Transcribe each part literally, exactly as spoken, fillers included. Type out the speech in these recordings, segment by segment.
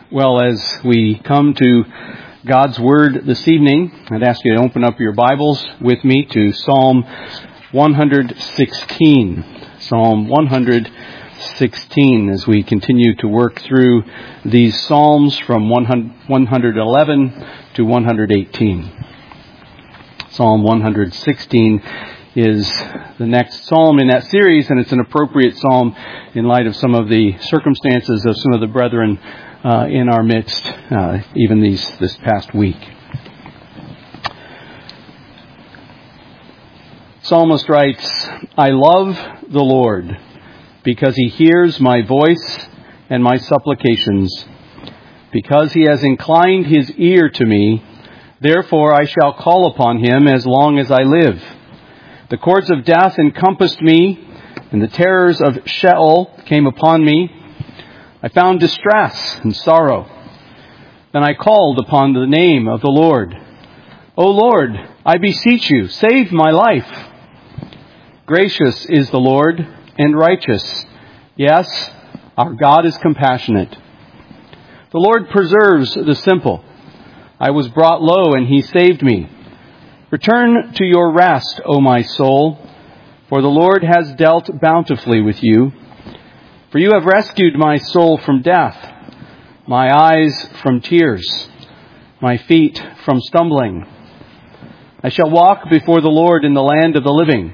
Well, as we come to God's Word this evening, I'd ask you to open up your Bibles with me to Psalm one sixteen. Psalm one sixteen, as we continue to work through these Psalms from one eleven to one eighteen. Psalm one sixteen is the next psalm in that series, and it's an appropriate psalm in light of some of the circumstances of some of the brethren uh, in our midst, uh, even these this past week. Psalmist writes, "I love the Lord because he hears my voice and my supplications. Because he has inclined his ear to me, therefore I shall call upon him as long as I live. The cords of death encompassed me, and the terrors of Sheol came upon me. I found distress and sorrow. Then I called upon the name of the Lord. O Lord, I beseech you, save my life. Gracious is the Lord and righteous. Yes, our God is compassionate. The Lord preserves the simple. I was brought low, and he saved me. Return to your rest, O my soul, for the Lord has dealt bountifully with you. For you have rescued my soul from death, my eyes from tears, my feet from stumbling. I shall walk before the Lord in the land of the living.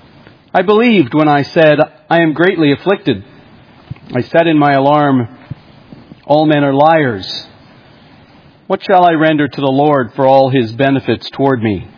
I believed when I said, I am greatly afflicted. I said in my alarm, all men are liars. What shall I render to the Lord for all his benefits toward me?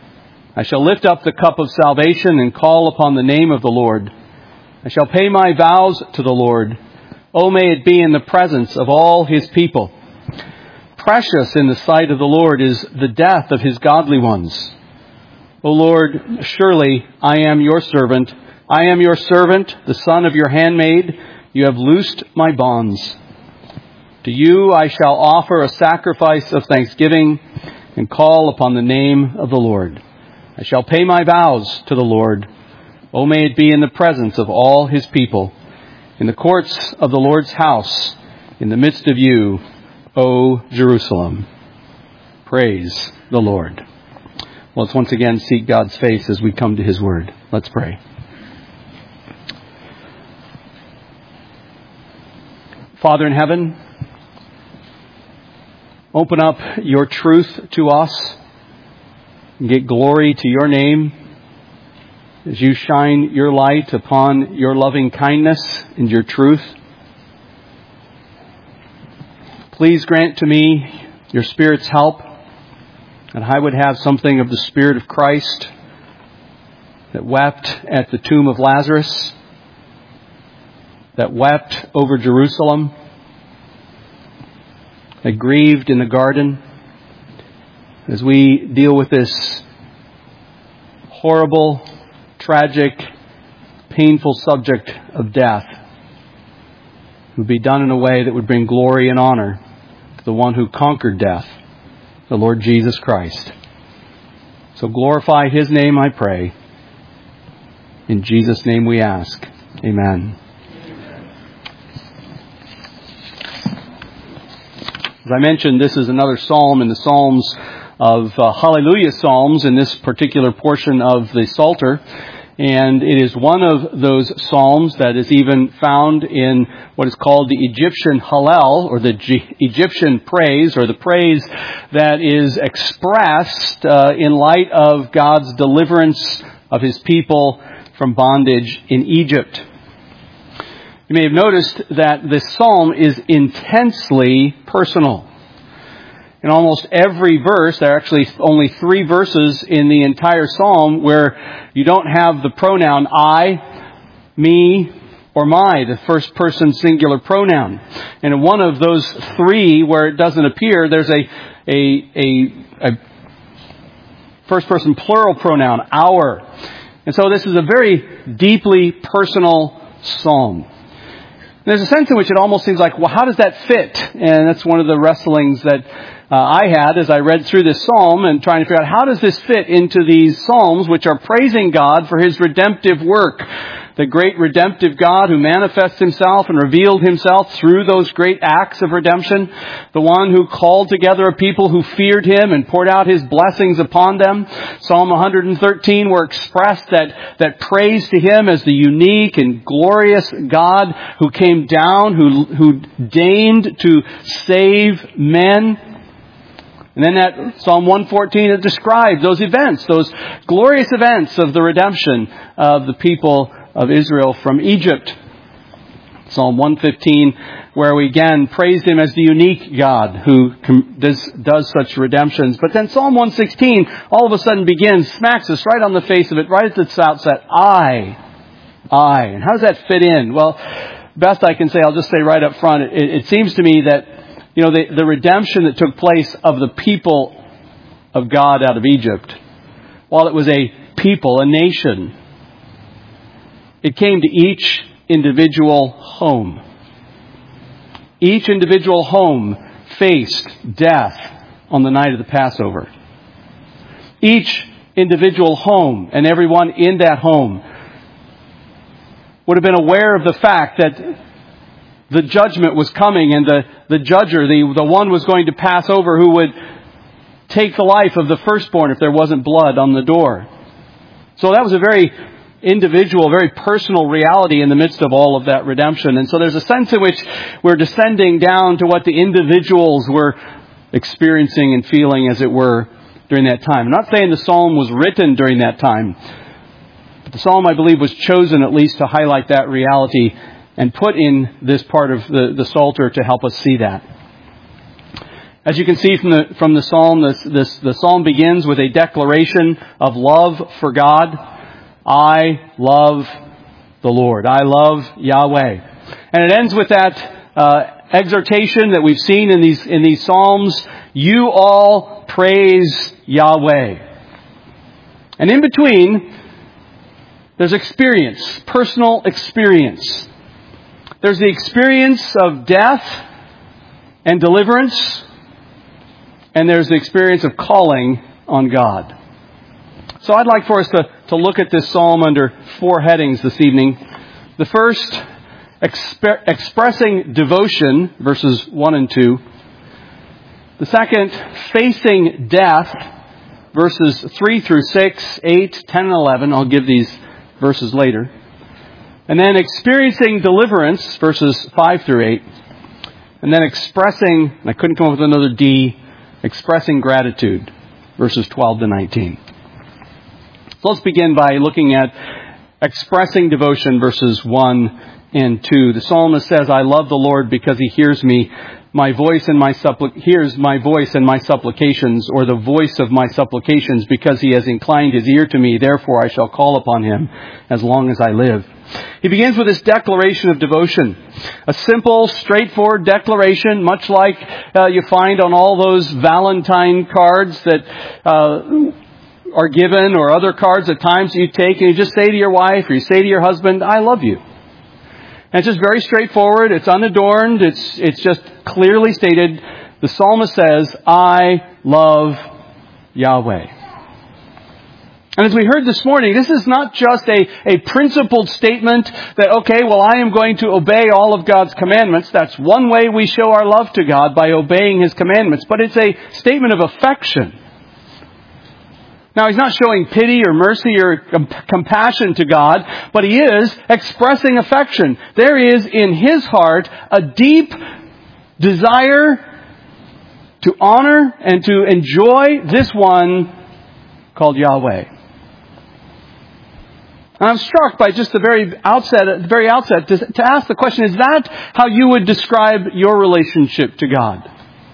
I shall lift up the cup of salvation and call upon the name of the Lord. I shall pay my vows to the Lord. Oh, may it be in the presence of all his people. Precious in the sight of the Lord is the death of his godly ones. O Lord, surely I am your servant. I am your servant, the son of your handmaid. You have loosed my bonds. To you I shall offer a sacrifice of thanksgiving and call upon the name of the Lord. I shall pay my vows to the Lord. O may it be in the presence of all his people, in the courts of the Lord's house, in the midst of you, O Jerusalem. Praise the Lord." Well, let's once again seek God's face as we come to his word. Let's pray. Father in heaven, open up your truth to us and get glory to your name as you shine your light upon your loving kindness and your truth. Please grant to me your Spirit's help, and I would have something of the Spirit of Christ that wept at the tomb of Lazarus, that wept over Jerusalem, that grieved in the garden. As we deal with this horrible, tragic, painful subject of death, it would be done in a way that would bring glory and honor to the one who conquered death, the Lord Jesus Christ. So glorify his name, I pray. In Jesus' name we ask. Amen. As I mentioned, this is another psalm in the Psalms of uh, Hallelujah Psalms in this particular portion of the Psalter. And it is one of those psalms that is even found in what is called the Egyptian Hallel, or the G- Egyptian praise, or the praise that is expressed uh, in light of God's deliverance of his people from bondage in Egypt. You may have noticed that this psalm is intensely personal. In almost every verse, there are actually only three verses in the entire psalm where you don't have the pronoun I, me, or my, the first person singular pronoun. And in one of those three where it doesn't appear, there's a, a, a, a first person plural pronoun, our. And so this is a very deeply personal psalm. There's a sense in which it almost seems like, well, how does that fit? And that's one of the wrestlings that uh, I had as I read through this psalm and trying to figure out how does this fit into these psalms which are praising God for his redemptive work. the great redemptive God who manifests himself and revealed himself through those great acts of redemption. The one who called together a people who feared him and poured out his blessings upon them. Psalm one hundred thirteen were expressed that, that praise to him as the unique and glorious God who came down, who, who deigned to save men. And then that Psalm one fourteen, it describes those events, those glorious events of the redemption of the people of Israel from Egypt. Psalm one fifteen, where we again praise him as the unique God who does, does such redemptions. But then Psalm one sixteen all of a sudden begins, smacks us right on the face of it, right at the outset. I, I. And how does that fit in? Well, best I can say, I'll just say right up front, it, it seems to me that You know, the, the redemption that took place of the people of God out of Egypt, while it was a people, a nation, it came to each individual home. Each individual home faced death on the night of the Passover. Each individual home and everyone in that home would have been aware of the fact that the judgment was coming, and the, the judger, the, the one was going to pass over who would take the life of the firstborn if there wasn't blood on the door. So that was a very individual, very personal reality in the midst of all of that redemption. And so there's a sense in which we're descending down to what the individuals were experiencing and feeling, as it were, during that time. I'm not saying the psalm was written during that time, but the psalm, I believe, was chosen at least to highlight that reality and put in this part of the, the Psalter to help us see that. As you can see from the from the psalm, this, this the psalm begins with a declaration of love for God. I love the Lord. I love Yahweh. And it ends with that uh, exhortation that we've seen in these in these psalms. You all praise Yahweh. And in between, there's experience, personal experience. There's the experience of death and deliverance, and there's the experience of calling on God. So I'd like for us to, to look at this psalm under four headings this evening. The first, exp- expressing devotion, verses one and two. The second, facing death, verses three through six, eight, ten, and eleven. I'll give these verses later. And then experiencing deliverance, verses five through eight. And then expressing, and I couldn't come up with another D, expressing gratitude, verses twelve to nineteen. So let's begin by looking at expressing devotion, verses one and two. The psalmist says, I love the Lord because he hears me. My voice and my suppli- hears my voice and my supplications, or the voice of my supplications, because he has inclined his ear to me. Therefore I shall call upon him as long as I live. He begins with this declaration of devotion. A simple, straightforward declaration, much like uh, you find on all those Valentine cards that uh, are given, or other cards at times that you take, and you just say to your wife, or you say to your husband, I love you. And it's just very straightforward. It's unadorned. It's it's just clearly stated. The psalmist says, I love Yahweh. And as we heard this morning, this is not just a, a principled statement that, okay, well, I am going to obey all of God's commandments. That's one way we show our love to God, by obeying his commandments. But it's a statement of affection. Now, he's not showing pity or mercy or compassion to God, but he is expressing affection. There is in his heart a deep desire to honor and to enjoy this one called Yahweh. And I'm struck by just the very outset, at the very outset, to, to ask the question, is that how you would describe your relationship to God?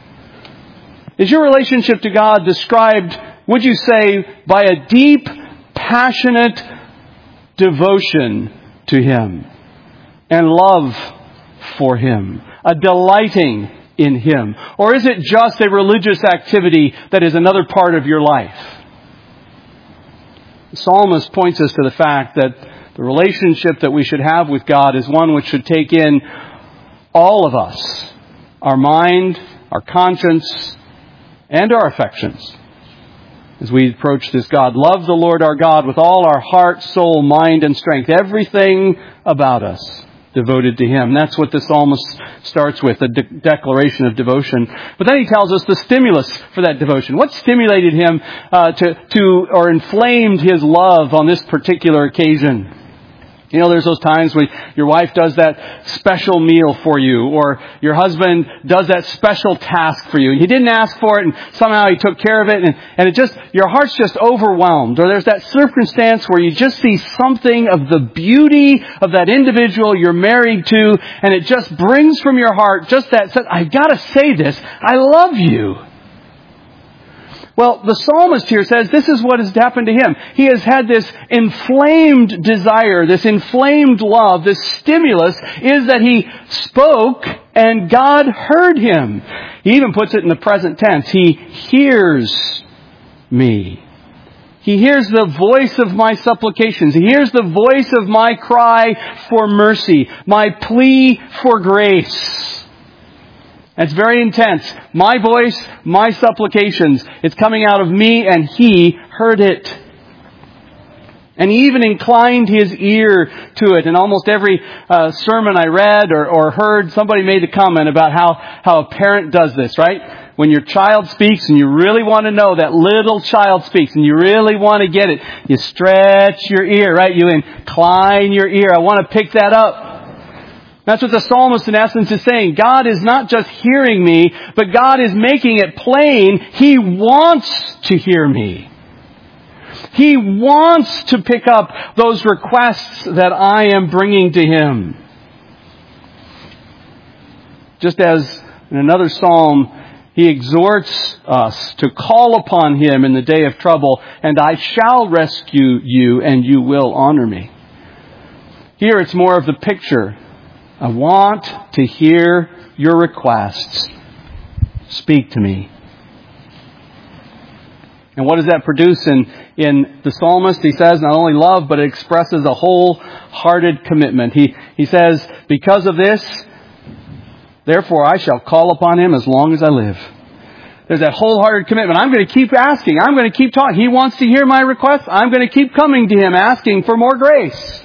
Is your relationship to God described, would you say, by a deep, passionate devotion to him and love for him, a delighting in him? Or is it just a religious activity that is another part of your life? The psalmist points us to the fact that the relationship that we should have with God is one which should take in all of us, our mind, our conscience, and our affections. as we approach this God. Love the Lord our God with all our heart, soul, mind, and strength. Everything about us devoted to Him. That's what the psalmist starts with, a de- declaration of devotion. But then he tells us the stimulus for that devotion. What stimulated him uh, to, to, or inflamed his love on this particular occasion? You know, there's those times when your wife does that special meal for you, or your husband does that special task for you. He didn't ask for it, and somehow he took care of it, and, and it just, your heart's just overwhelmed. Or there's that circumstance where you just see something of the beauty of that individual you're married to, and it just brings from your heart just that, I've got to say this, I love you. Well, the psalmist here says this is what has happened to him. He has had this inflamed desire, this inflamed love, this stimulus is that he spoke and God heard him. He even puts it in the present tense. He hears me. He hears the voice of my supplications. He hears the voice of my cry for mercy, my plea for grace. It's very intense. My voice, my supplications. It's coming out of me, and He heard it. And He even inclined His ear to it. In almost every uh, sermon I read or, or heard, somebody made a comment about how, how a parent does this, right? When your child speaks and you really want to know that little child speaks and you really want to get it, you stretch your ear, right? You incline your ear. I want to pick that up. That's what the psalmist in essence is saying. God is not just hearing me, but God is making it plain. He wants to hear me. He wants to pick up those requests that I am bringing to Him. Just as in another psalm, He exhorts us to call upon Him in the day of trouble, and I shall rescue you and you will honor me. Here it's more of the picture. I want to hear your requests. Speak to me. And what does that produce in, in the psalmist? He says not only love, but it expresses a wholehearted commitment. He, he says, because of this, therefore I shall call upon Him as long as I live. There's that wholehearted commitment. I'm going to keep asking. I'm going to keep talking. He wants to hear my requests. I'm going to keep coming to Him asking for more grace.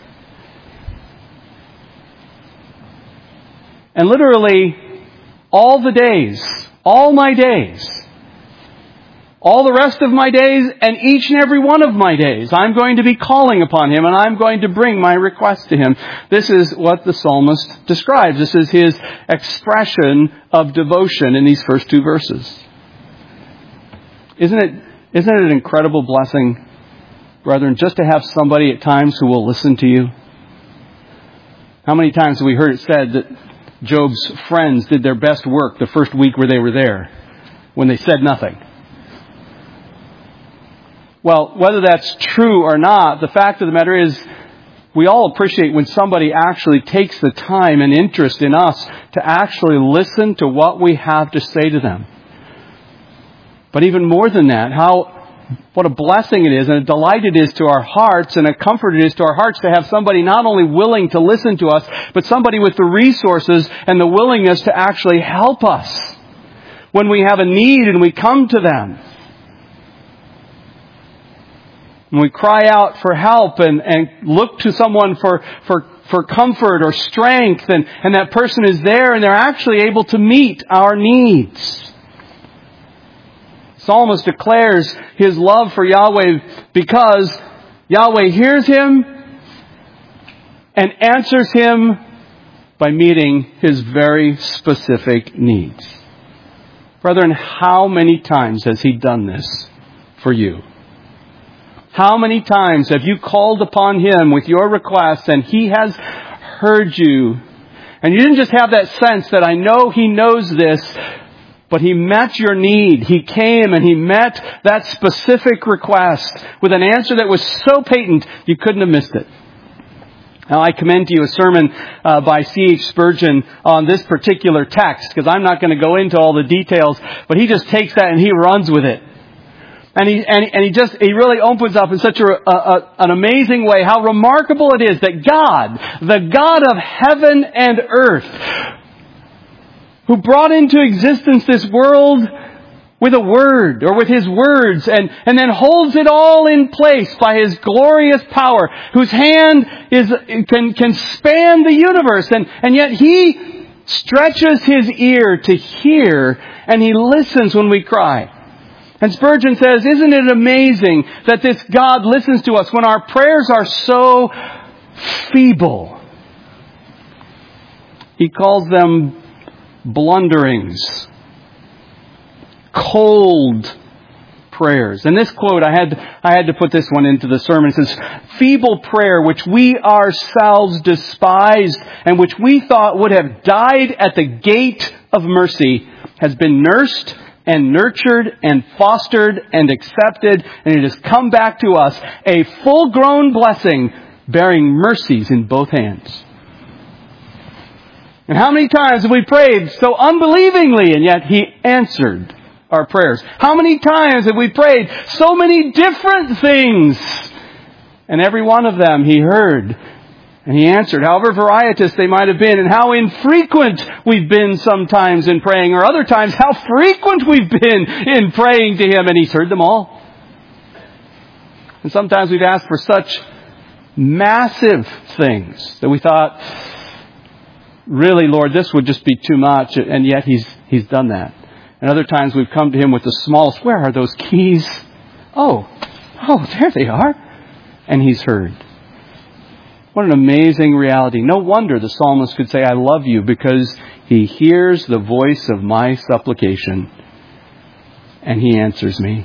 And literally, all the days, all my days, all the rest of my days, and each and every one of my days, I'm going to be calling upon Him, and I'm going to bring my request to Him. This is what the psalmist describes. This is his expression of devotion in these first two verses. Isn't it, isn't it an incredible blessing, brethren, just to have somebody at times who will listen to you? How many times have we heard it said that Job's friends did their best work the first week where they were there, when they said nothing? Well, whether that's true or not, the fact of the matter is, we all appreciate when somebody actually takes the time and interest in us to actually listen to what we have to say to them. But even more than that, how what a blessing it is and a delight it is to our hearts and a comfort it is to our hearts to have somebody not only willing to listen to us, but somebody with the resources and the willingness to actually help us when we have a need and we come to them. When we cry out for help and, and look to someone for, for, for comfort or strength, and, and that person is there and they're actually able to meet our needs. Psalmist declares his love for Yahweh because Yahweh hears him and answers him by meeting his very specific needs. Brethren, how many times has He done this for you? How many times have you called upon Him with your requests and He has heard you? And you didn't just have that sense that I know He knows this, but He met your need. He came and He met that specific request with an answer that was so patent you couldn't have missed it. Now, I commend to you a sermon uh, by C H Spurgeon on this particular text, because I'm not going to go into all the details, but he just takes that and he runs with it. And he, and, and he just, he really opens up in such a, a, a, an amazing way how remarkable it is that God, the God of heaven and earth, who brought into existence this world with a word or with His words and, and then holds it all in place by His glorious power, whose hand is can, can span the universe, and, and yet He stretches His ear to hear, and He listens when we cry. And Spurgeon says, isn't it amazing that this God listens to us when our prayers are so feeble? He calls them blunderings, cold prayers. And this quote, I had I had to put this one into the sermon. It says, feeble prayer which we ourselves despised and which we thought would have died at the gate of mercy has been nursed and nurtured and fostered and accepted, and it has come back to us a full-grown blessing bearing mercies in both hands. And how many times have we prayed so unbelievingly, and yet He answered our prayers? How many times have we prayed so many different things, and every one of them He heard and He answered, however varietous they might have been, and how infrequent we've been sometimes in praying, or other times how frequent we've been in praying to Him, and He's heard them all. And sometimes we've asked for such massive things that we thought, really, Lord, this would just be too much, and yet He's He's done that. And other times we've come to Him with the smallest, where are those keys? Oh, oh, there they are. And He's heard. What an amazing reality. No wonder the psalmist could say, I love you, because He hears the voice of my supplication and He answers me.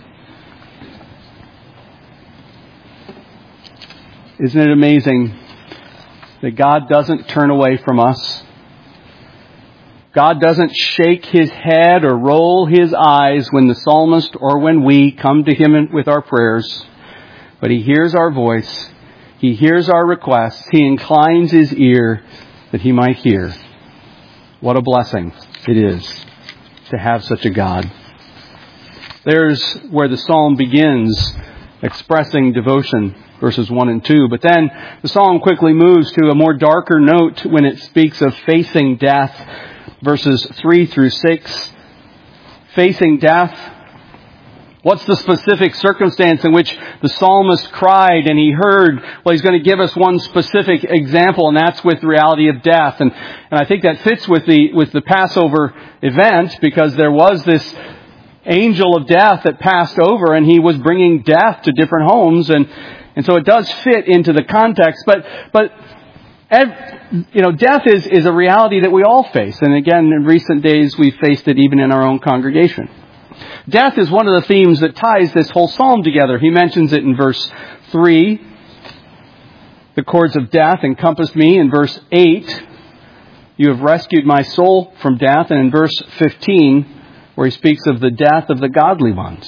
Isn't it amazing that God doesn't turn away from us? God doesn't shake His head or roll His eyes when the psalmist or when we come to Him with our prayers, but He hears our voice. He hears our requests. He inclines His ear that He might hear. What a blessing it is to have such a God. There's where the psalm begins, expressing devotion, verses one and two. But then the psalm quickly moves to a more darker note when it speaks of facing death, verses three through six. Facing death. What's the specific circumstance in which the psalmist cried and he heard? Well, he's going to give us one specific example, and that's with the reality of death. And, and I think that fits with the, with the Passover event, because there was this angel of death that passed over, and he was bringing death to different homes. And, and so it does fit into the context. But, but, you know, death is, is a reality that we all face. And again, in recent days, we've faced it even in our own congregation. Death is one of the themes that ties this whole psalm together. He mentions it in verse three. The cords of death encompassed me. In verse eight, you have rescued my soul from death. And in verse fifteen, where he speaks of the death of the godly ones.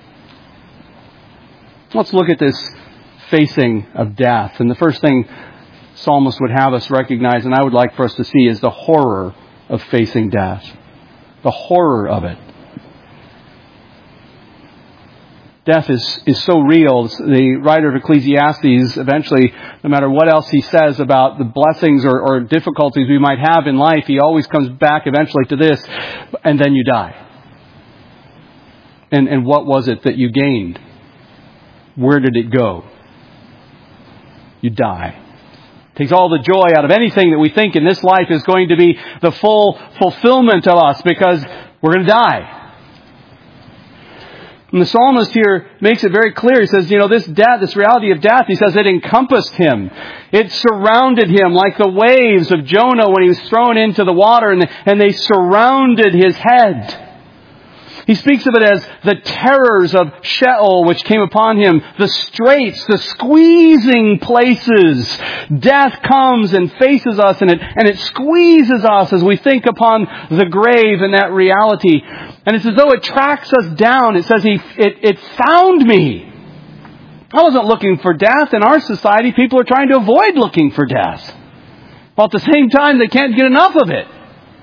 Let's look at this facing of death. And the first thing psalmist would have us recognize, and I would like for us to see, is the horror of facing death. The horror of it. Death is, is so real. The writer of Ecclesiastes, eventually, no matter what else he says about the blessings or, or difficulties we might have in life, he always comes back eventually to this, and then you die. And, and what was it that you gained? Where did it go? You die. It takes all the joy out of anything that we think in this life is going to be the full fulfillment of us, because we're going to die. And the psalmist here makes it very clear. He says, you know, this death, this reality of death, he says it encompassed him. It surrounded him like the waves of Jonah when he was thrown into the water, and, and they surrounded his head. He speaks of it as the terrors of Sheol which came upon him, the straits, the squeezing places. Death comes and faces us, and it, and it squeezes us as we think upon the grave and that reality. And it's as though it tracks us down. It says, he, it, it found me. I wasn't looking for death. In our society, people are trying to avoid looking for death. While at the same time, they can't get enough of it.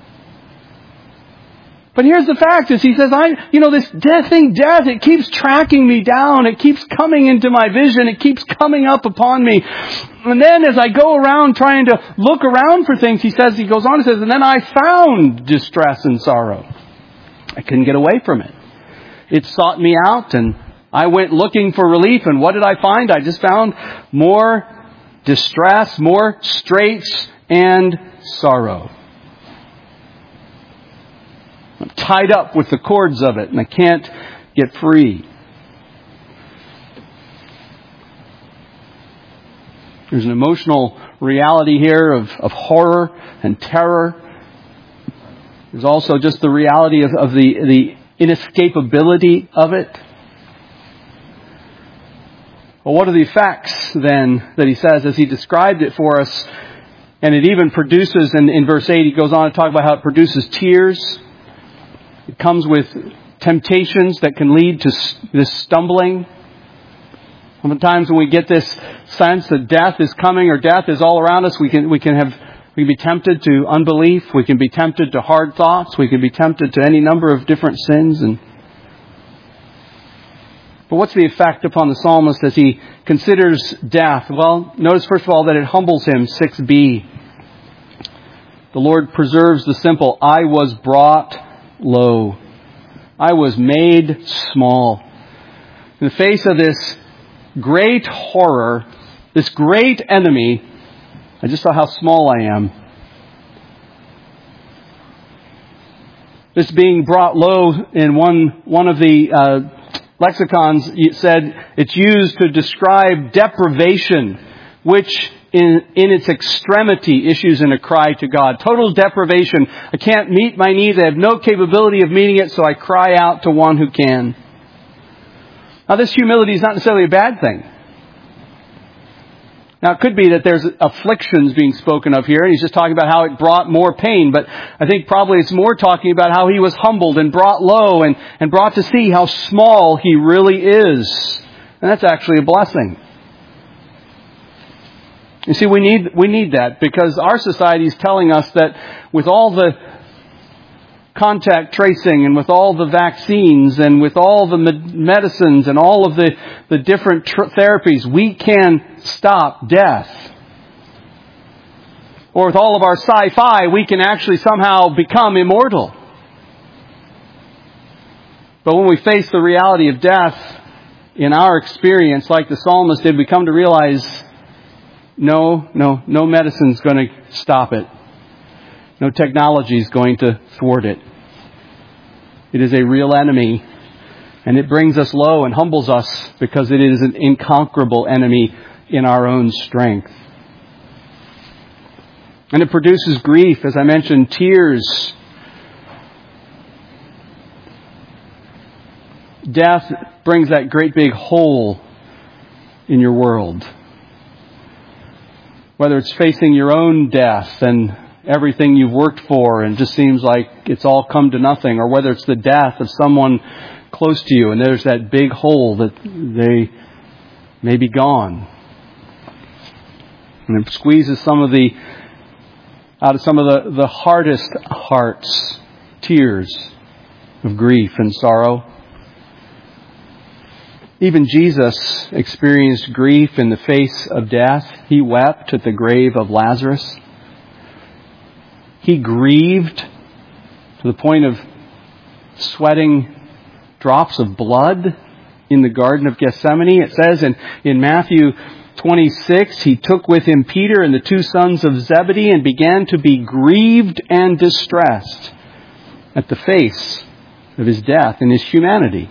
But here's the fact is, he says, I, you know, this death thing, death, it keeps tracking me down. It keeps coming into my vision. It keeps coming up upon me. And then as I go around trying to look around for things, he says, he goes on and says, and then I found distress and sorrow. I couldn't get away from it. it sought me out, and I went looking for relief, and what did I find? I just found more distress, more straits and sorrow. I'm tied up with the cords of it, and I can't get free. There's an emotional reality here of, of horror and terror. There's also just the reality of, of the, the inescapability of it. Well, what are the effects then that he says as he described it for us? And it even produces, in, in verse eight, he goes on to talk about how it produces tears. It comes with temptations that can lead to this stumbling. Sometimes when we get this sense that death is coming or death is all around us, we can we can have we can be tempted to unbelief. We can be tempted to hard thoughts. We can be tempted to any number of different sins. And but what's the effect upon the psalmist as he considers death? Well, notice first of all that it humbles him. six b. The Lord preserves the simple. I was brought low. I was made small. In the face of this great horror, this great enemy, I just saw how small I am. This being brought low in one one of the uh, lexicons, it said it's used to describe deprivation, which in in its extremity issues in a cry to God. Total deprivation. I can't meet my needs. I have no capability of meeting it, so I cry out to one who can. Now, this humility is not necessarily a bad thing. Now, it could be that there's afflictions being spoken of here, and he's just talking about how it brought more pain, but I think probably it's more talking about how he was humbled and brought low and, and brought to see how small he really is. And that's actually a blessing. You see, we need we need that because our society is telling us that with all the contact tracing and with all the vaccines and with all the med- medicines and all of the, the different tr- therapies, we can stop death. Or with all of our sci-fi, we can actually somehow become immortal. But when we face the reality of death, in our experience, like the psalmist did, we come to realize, no, no, no medicine's going to stop it. No technology is going to thwart it. It is a real enemy, and it brings us low and humbles us because it is an inconquerable enemy in our own strength. And it produces grief, as I mentioned, tears. Death brings that great big hole in your world. Whether it's facing your own death and everything you've worked for and just seems like it's all come to nothing, or whether it's the death of someone close to you and there's that big hole that they may be gone. And it squeezes some of the, out of some of the, the hardest hearts, tears of grief and sorrow. Even Jesus experienced grief in the face of death. He wept at the grave of Lazarus. He grieved to the point of sweating drops of blood in the Garden of Gethsemane. It says in, in Matthew twenty-six, he took with him Peter and the two sons of Zebedee and began to be grieved and distressed at the face of his death and his humanity.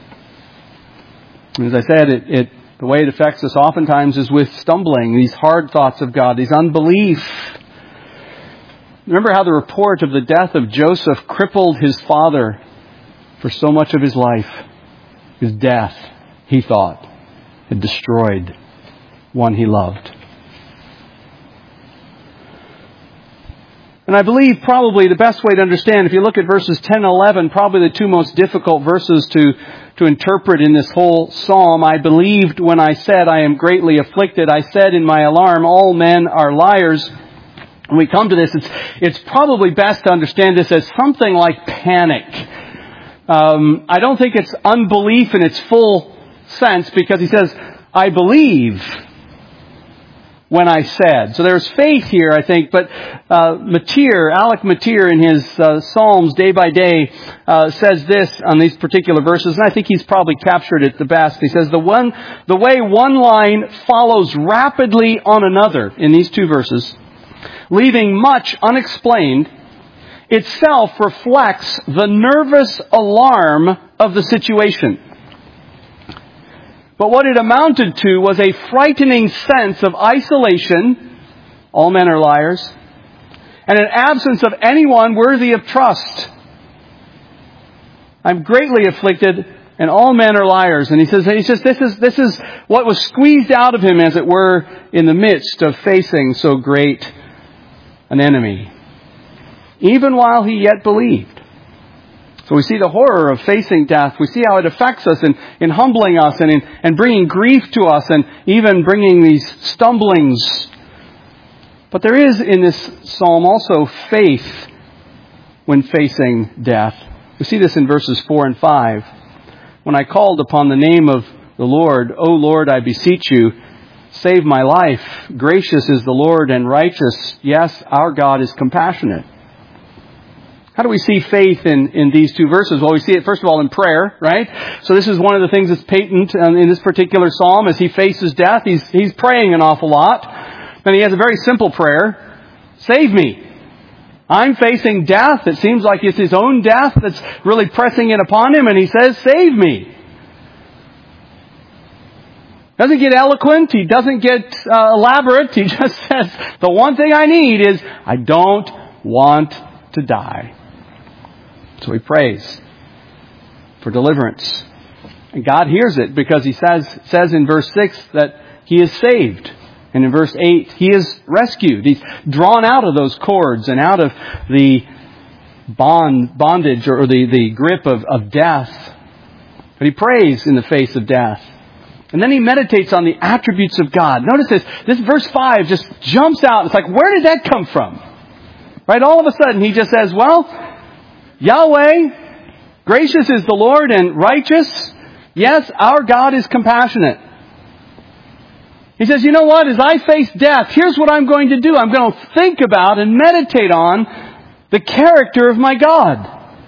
And as I said, it, it the way it affects us oftentimes is with stumbling, these hard thoughts of God, these unbelief. Remember how the report of the death of Joseph crippled his father for so much of his life. His death, he thought, had destroyed one he loved. And I believe probably the best way to understand, if you look at verses ten and eleven, probably the two most difficult verses to, to interpret in this whole psalm. I believed when I said, I am greatly afflicted. I said in my alarm, all men are liars. When we come to this, it's, it's probably best to understand this as something like panic. Um, I don't think it's unbelief in its full sense because he says, I believe. when I said. So there's faith here, I think, but uh, Matir, Alec Matir in his uh, Psalms Day by Day uh, says this on these particular verses, and I think he's probably captured it the best. He says, the one, the way one line follows rapidly on another in these two verses, leaving much unexplained, itself reflects the nervous alarm of the situation. But what it amounted to was a frightening sense of isolation, all men are liars, and an absence of anyone worthy of trust. I'm greatly afflicted, and all men are liars. And he says, he says, this is, this is what was squeezed out of him, as it were, in the midst of facing so great an enemy, even while he yet believed. So we see the horror of facing death. We see how it affects us in, in humbling us and in and bringing grief to us and even bringing these stumblings. But there is in this psalm also faith when facing death. We see this in verses four and five. When I called upon the name of the Lord, O Lord, I beseech you, save my life. Gracious is the Lord and righteous. Yes, our God is compassionate. How do we see faith in, in these two verses? Well, we see it, first of all, in prayer, right? So this is one of the things that's patent in this particular psalm. As he faces death, he's, he's praying an awful lot. And he has a very simple prayer. Save me. I'm facing death. It seems like it's his own death that's really pressing in upon him. And he says, save me. Doesn't get eloquent. He doesn't get uh, elaborate. He just says, the one thing I need is, I don't want to die. So he prays for deliverance. And God hears it because he says, says in verse six that he is saved. And in verse eight, he is rescued. He's drawn out of those cords and out of the bond, bondage or the, the grip of, of death. But he prays in the face of death. And then he meditates on the attributes of God. Notice this. This verse five just jumps out. It's like, where did that come from? Right? All of a sudden, he just says, well, Yahweh, gracious is the Lord and righteous. Yes, our God is compassionate. He says, you know what? As I face death, here's what I'm going to do. I'm going to think about and meditate on the character of my God.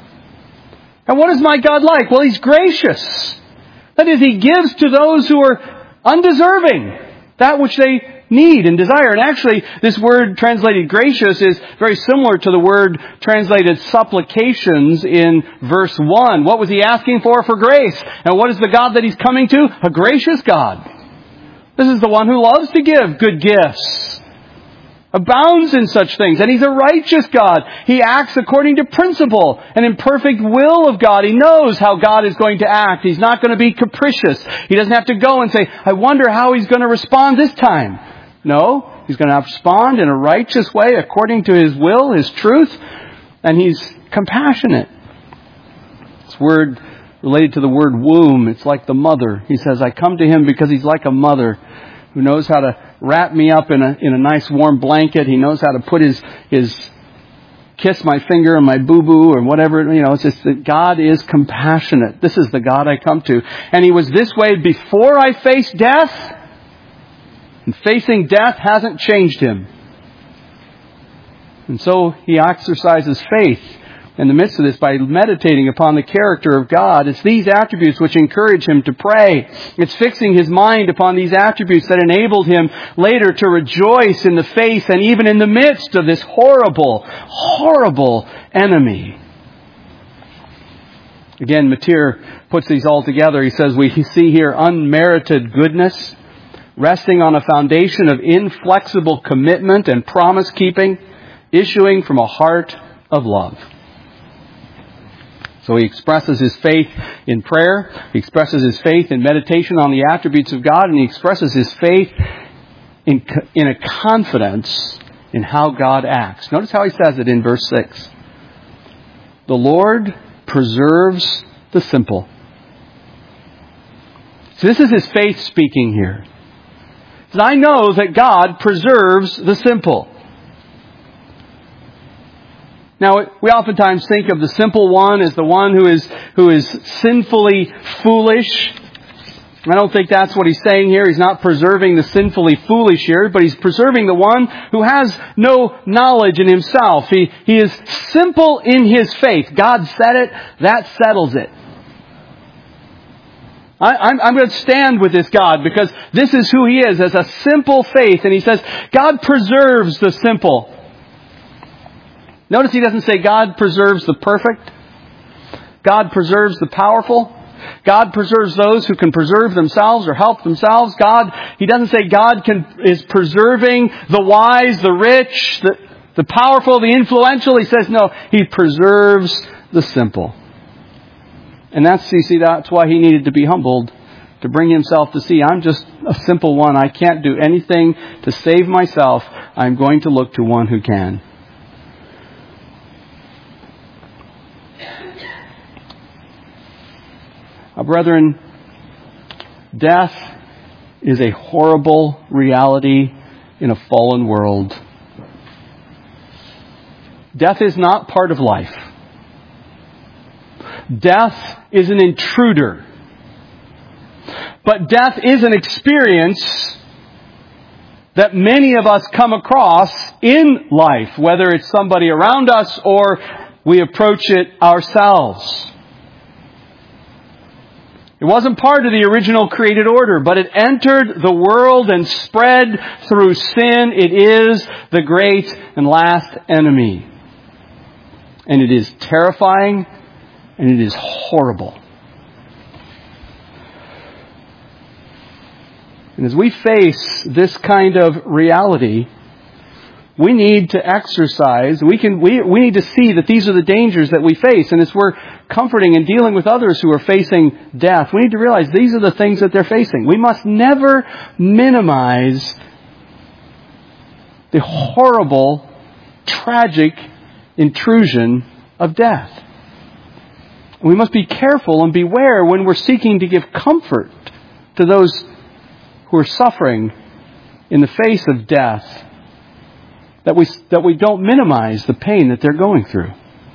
And what is my God like? Well, He's gracious. That is, He gives to those who are undeserving that which they need and desire. And actually, this word translated gracious is very similar to the word translated supplications in verse one. What was he asking for? For grace. And what is the God that he's coming to? A gracious God. This is the one who loves to give good gifts, abounds in such things. And He's a righteous God. He acts according to principle and in perfect will of God. He knows how God is going to act. He's not going to be capricious. He doesn't have to go and say, I wonder how He's going to respond this time. No, He's going to respond in a righteous way according to His will, His truth, and He's compassionate. This word related to the word womb, it's like the mother. He says, I come to Him because He's like a mother who knows how to wrap me up in a in a nice warm blanket. He knows how to put his his kiss my finger and my boo-boo or whatever. You know, it's just that God is compassionate. This is the God I come to. And He was this way before I faced death. And facing death hasn't changed Him. And so He exercises faith in the midst of this by meditating upon the character of God. It's these attributes which encourage him to pray. It's fixing his mind upon these attributes that enabled him later to rejoice in the face and even in the midst of this horrible, horrible enemy. Again, Matir puts these all together. He says we see here unmerited goodness, resting on a foundation of inflexible commitment and promise-keeping, issuing from a heart of love. So he expresses his faith in prayer, he expresses his faith in meditation on the attributes of God, and he expresses his faith in, in a confidence in how God acts. Notice how he says it in verse six. The Lord preserves the simple. So this is his faith speaking here. He says, I know that God preserves the simple. Now, we oftentimes think of the simple one as the one who is who is sinfully foolish. I don't think that's what he's saying here. He's not preserving the sinfully foolish here, but he's preserving the one who has no knowledge in himself. He, he is simple in his faith. God said it, that settles it. I, I'm, I'm going to stand with this God because this is who he is, as a simple faith. And he says, God preserves the simple. Notice he doesn't say God preserves the perfect. God preserves the powerful. God preserves those who can preserve themselves or help themselves. God, he doesn't say God can, is preserving the wise, the rich, the, the powerful, the influential. He says, no, he preserves the simple. And that's, you see, that's why he needed to be humbled, to bring himself to see, I'm just a simple one. I can't do anything to save myself. I'm going to look to one who can. Uh, brethren, death is a horrible reality in a fallen world. Death is not part of life. Death is an intruder. But death is an experience that many of us come across in life, whether it's somebody around us or we approach it ourselves. It wasn't part of the original created order, but it entered the world and spread through sin. It is the great and last enemy. And it is terrifying and it is horrible. And as we face this kind of reality, we need to exercise, we can we we need to see that these are the dangers that we face. And as we're comforting and dealing with others who are facing death, we need to realize these are the things that they're facing. We must never minimize the horrible, tragic intrusion of death. We must be careful and beware when we're seeking to give comfort to those who are suffering in the face of death, that we that we don't minimize the pain that they're going through.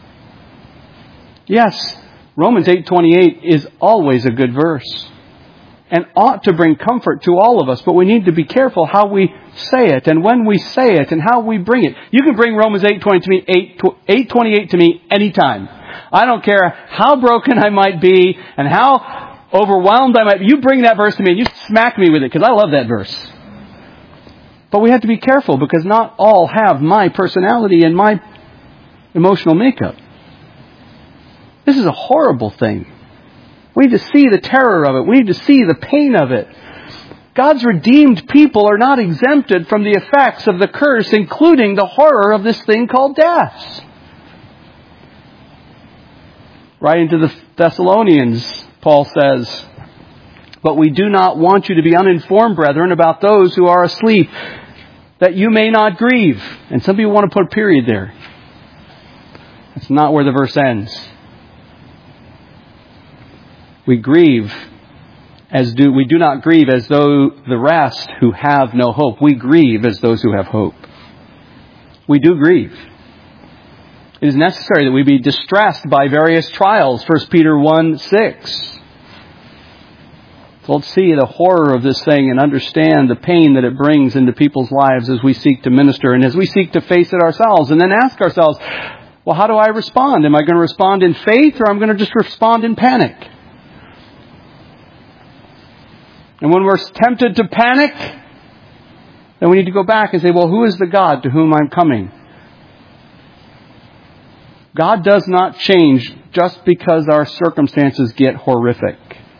Yes, Romans eight twenty-eight is always a good verse and ought to bring comfort to all of us, but we need to be careful how we say it and when we say it and how we bring it. You can bring Romans eight twenty-eight to me anytime. I don't care how broken I might be and how overwhelmed I might be. You bring that verse to me and you smack me with it because I love that verse. But we have to be careful because not all have my personality and my emotional makeup. This is a horrible thing. We need to see the terror of it. We need to see the pain of it. God's redeemed people are not exempted from the effects of the curse, including the horror of this thing called death. Writing to the Thessalonians, Paul says, "But we do not want you to be uninformed, brethren, about those who are asleep, that you may not grieve." And some people want to put a period there. That's not where the verse ends. We grieve as do we do not grieve as though the rest who have no hope. We grieve as those who have hope. We do grieve. It is necessary that we be distressed by various trials. First Peter one six. So let's see the horror of this thing and understand the pain that it brings into people's lives as we seek to minister and as we seek to face it ourselves. And then ask ourselves, well, how do I respond? Am I going to respond in faith or am I going to just respond in panic? And when we're tempted to panic, then we need to go back and say, well, who is the God to whom I'm coming? God does not change just because our circumstances get horrific.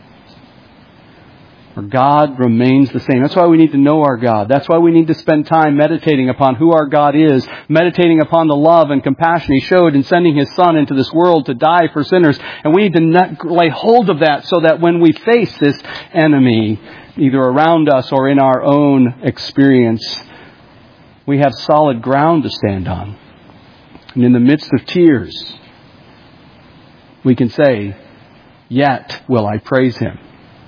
Our God remains the same. That's why we need to know our God. That's why we need to spend time meditating upon who our God is, meditating upon the love and compassion He showed in sending His Son into this world to die for sinners. And we need to lay hold of that so that when we face this enemy, either around us or in our own experience, we have solid ground to stand on. And in the midst of tears, we can say, "Yet will I praise Him."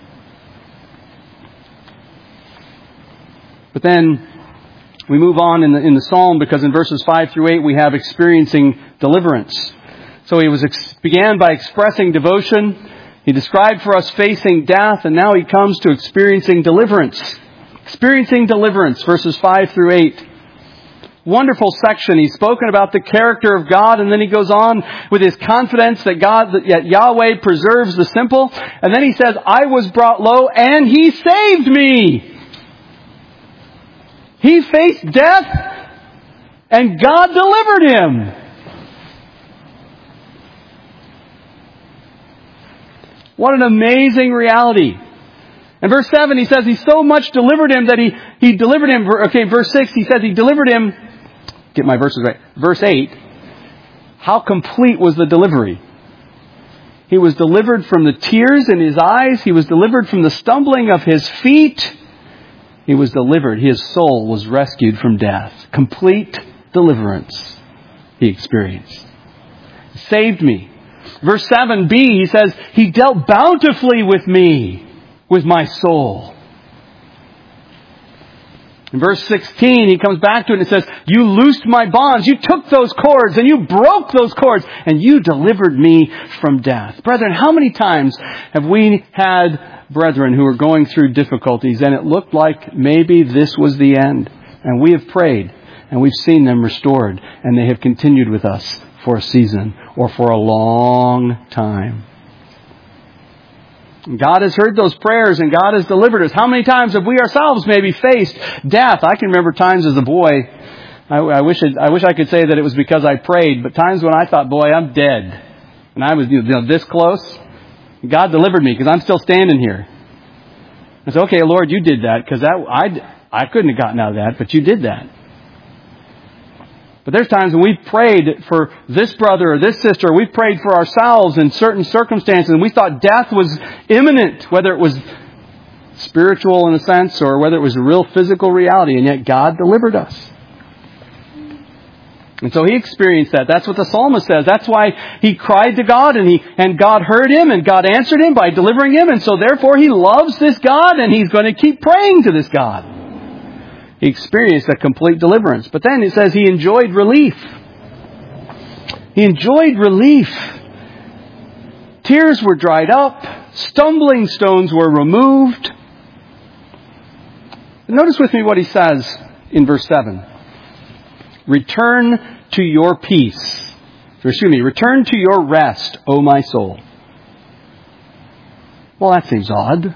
But then we move on in the, in the psalm because in verses five through eight we have experiencing deliverance. So he was ex- began by expressing devotion. He described for us facing death, and now he comes to experiencing deliverance. Experiencing deliverance, verses five through eight. Wonderful section. He's spoken about the character of God, and then he goes on with his confidence that God, that Yahweh preserves the simple. And then he says, I was brought low, and he saved me. He faced death, and God delivered him. What an amazing reality. In verse seven, he says he so much delivered him that he, he delivered him. Okay, verse six, he says he delivered him. Get my verses right. Verse eight, how complete was the delivery? He was delivered from the tears in his eyes. He was delivered from the stumbling of his feet. He was delivered. His soul was rescued from death. Complete deliverance he experienced. Saved me. Verse seven b, he says, he dealt bountifully with me, with my soul. In verse sixteen, he comes back to it and says, you loosed my bonds. You took those cords and you broke those cords and you delivered me from death. Brethren, how many times have we had brethren who are going through difficulties and it looked like maybe this was the end? And we have prayed and we've seen them restored and they have continued with us for a season or for a long time. God has heard those prayers and God has delivered us. How many times have we ourselves maybe faced death? I can remember times as a boy. I, I wish it, I wish I could say that it was because I prayed, but times when I thought, boy, I'm dead. And I was you know, this close. God delivered me because I'm still standing here. I said, okay, Lord, you did that because that I, I couldn't have gotten out of that, but you did that. But there's times when we've prayed for this brother or this sister, we've prayed for ourselves in certain circumstances, and we thought death was imminent, whether it was spiritual in a sense or whether it was a real physical reality, and yet God delivered us. And so he experienced that. That's what the psalmist says. That's why he cried to God, and he and God heard him, and God answered him by delivering him, and so therefore he loves this God, and he's going to keep praying to this God. He experienced a complete deliverance. But then it says he enjoyed relief. He enjoyed relief. Tears were dried up. Stumbling stones were removed. Notice with me what he says in verse seven. Return to your peace. Or excuse me, return to your rest, O my soul. Well, that seems odd.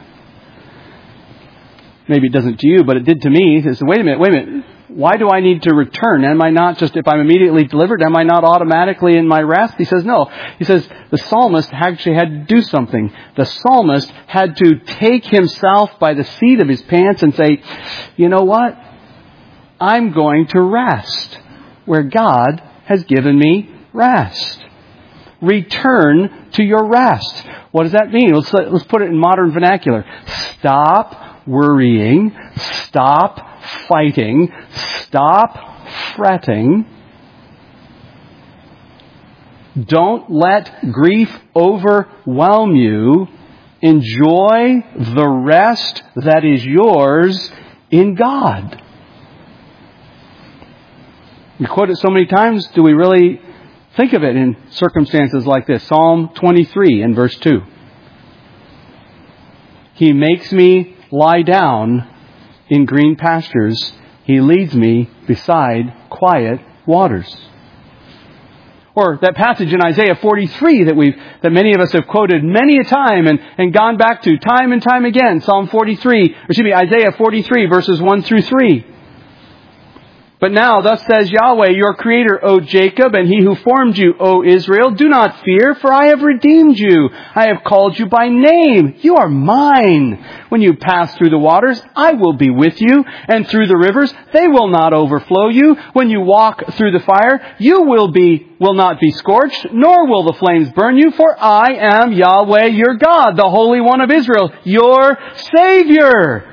Maybe it doesn't to you, but it did to me. He says, wait a minute, wait a minute. Why do I need to return? Am I not just, if I'm immediately delivered, am I not automatically in my rest? He says, no. He says, the psalmist actually had to do something. The psalmist had to take himself by the seat of his pants and say, you know what? I'm going to rest where God has given me rest. Return to your rest. What does that mean? Let's, let's put it in modern vernacular. Stop worrying, stop fighting, stop fretting. Don't let grief overwhelm you. Enjoy the rest that is yours in God. We quote it so many times, do we really think of it in circumstances like this? Psalm twenty-three and verse two. He makes me lie down in green pastures. He leads me beside quiet waters. Or that passage in Isaiah forty-three that we that many of us have quoted many a time and, and gone back to time and time again. Psalm forty-three, or excuse me, Isaiah forty-three, verses one through three. But now, thus says Yahweh, your Creator, O Jacob, and He who formed you, O Israel, do not fear, for I have redeemed you. I have called you by name. You are mine. When you pass through the waters, I will be with you, and through the rivers, they will not overflow you. When you walk through the fire, you will be will not be scorched, nor will the flames burn you, for I am Yahweh, your God, the Holy One of Israel, your Savior.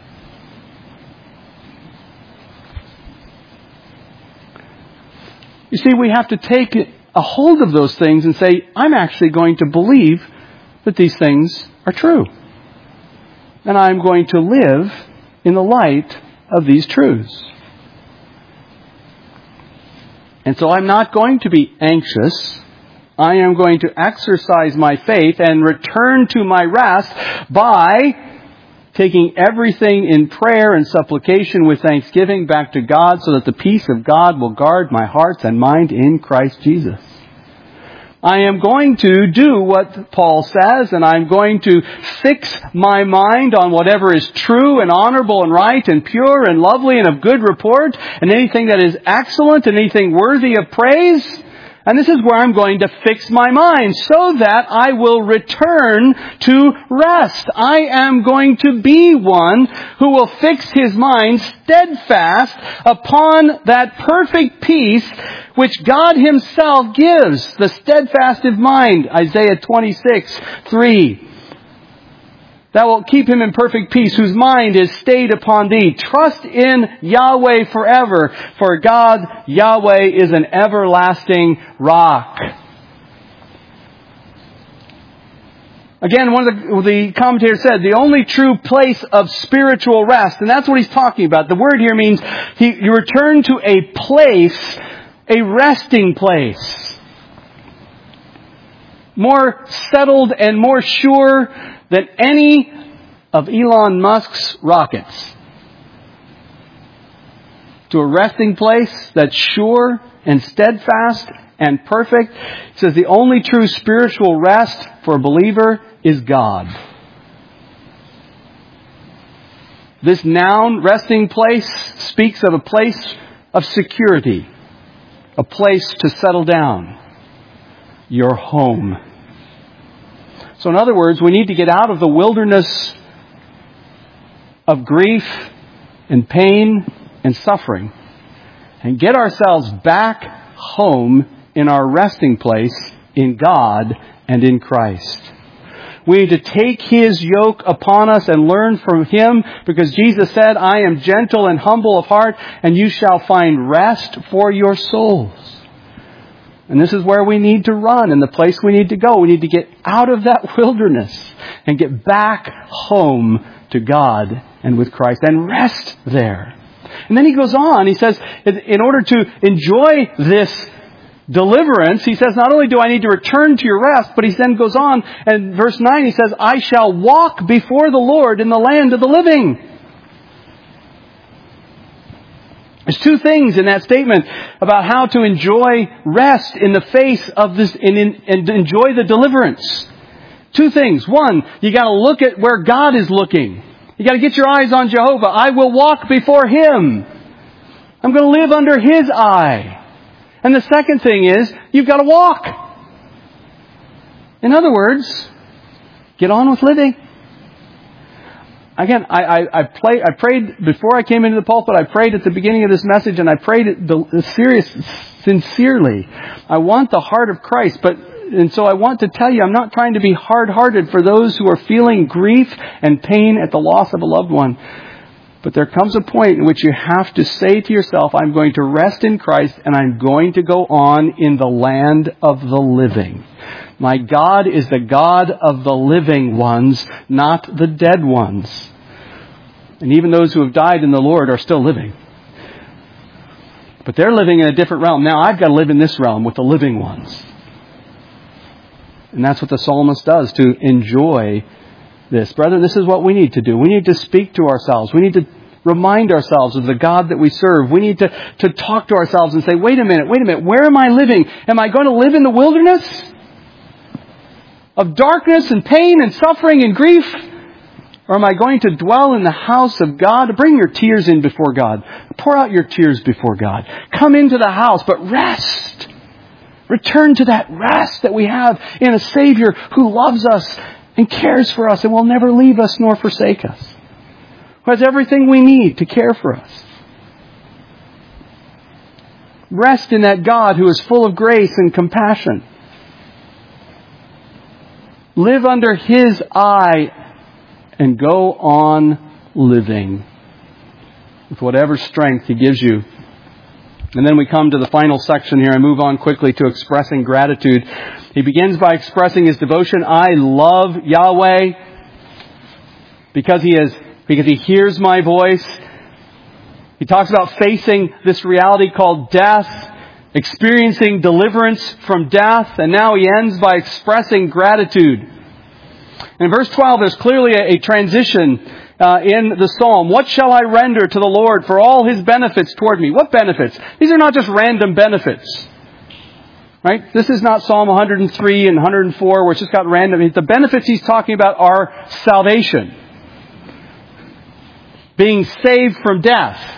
You see, we have to take a hold of those things and say, I'm actually going to believe that these things are true. And I'm going to live in the light of these truths. And so I'm not going to be anxious I am going to exercise my faith and return to my rest by taking everything in prayer and supplication with thanksgiving back to God so that the peace of God will guard my heart and mind in Christ Jesus. I am going to do what Paul says, and I'm going to fix my mind on whatever is true and honorable and right and pure and lovely and of good report, and anything that is excellent and anything worthy of praise. And this is where I'm going to fix my mind so that I will return to rest. I am going to be one who will fix his mind steadfast upon that perfect peace which God himself gives, the steadfast of mind, Isaiah twenty-six, three. That will keep him in perfect peace, whose mind is stayed upon thee. Trust in Yahweh forever, for God, Yahweh, is an everlasting rock. Again, one of the, the commentators said, the only true place of spiritual rest, and that's what he's talking about. The word here means he, you return to a place, a resting place. More settled and more sure than any of Elon Musk's rockets. To a resting place that's sure and steadfast and perfect. It says the only true spiritual rest for a believer is God. This noun, resting place, speaks of a place of security. A place to settle down. Your home. So in other words, we need to get out of the wilderness of grief and pain and suffering and get ourselves back home in our resting place in God and in Christ. We need to take his yoke upon us and learn from him, because Jesus said, I am gentle and humble of heart, and you shall find rest for your souls. And this is where we need to run and the place we need to go. We need to get out of that wilderness and get back home to God and with Christ and rest there. And then he goes on, he says, in order to enjoy this deliverance, he says, not only do I need to return to your rest, but he then goes on, and verse nine, he says, I shall walk before the Lord in the land of the living. There's two things in that statement about how to enjoy rest in the face of this and, in, and enjoy the deliverance. Two things. One, you got to look at where God is looking. You got to get your eyes on Jehovah. I will walk before him. I'm going to live under his eye. And the second thing is, you've got to walk. In other words, get on with living. Again, I, I, I, play, I prayed before I came into the pulpit. I prayed at the beginning of this message, and I prayed it the, serious, sincerely. I want the heart of Christ, but and so I want to tell you, I'm not trying to be hard-hearted for those who are feeling grief and pain at the loss of a loved one. But there comes a point in which you have to say to yourself, I'm going to rest in Christ, and I'm going to go on in the land of the living. My God is the God of the living ones, not the dead ones. And even those who have died in the Lord are still living. But they're living in a different realm. Now I've got to live in this realm with the living ones. And that's what the psalmist does, to enjoy this. Brethren, this is what we need to do. We need to speak to ourselves. We need to remind ourselves of the God that we serve. We need to, to talk to ourselves and say, wait a minute, wait a minute, where am I living? Am I going to live in the wilderness of darkness and pain and suffering and grief? Or am I going to dwell in the house of God? Bring your tears in before God. Pour out your tears before God. Come into the house, but rest. Return to that rest that we have in a Savior who loves us and cares for us and will never leave us nor forsake us. Who has everything we need to care for us. Rest in that God who is full of grace and compassion. Live under his eye and go on living with whatever strength he gives you. And then we come to the final section here and move on quickly to expressing gratitude. He begins by expressing his devotion. I love Yahweh because he is, because he hears my voice. He talks about facing this reality called death, experiencing deliverance from death, and now he ends by expressing gratitude. In verse twelve, there's clearly a, a transition uh, in the psalm. What shall I render to the Lord for all His benefits toward me? What benefits? These are not just random benefits. Right? This is not Psalm one hundred three and one hundred four where it's just got random. The benefits he's talking about are salvation. Being saved from death.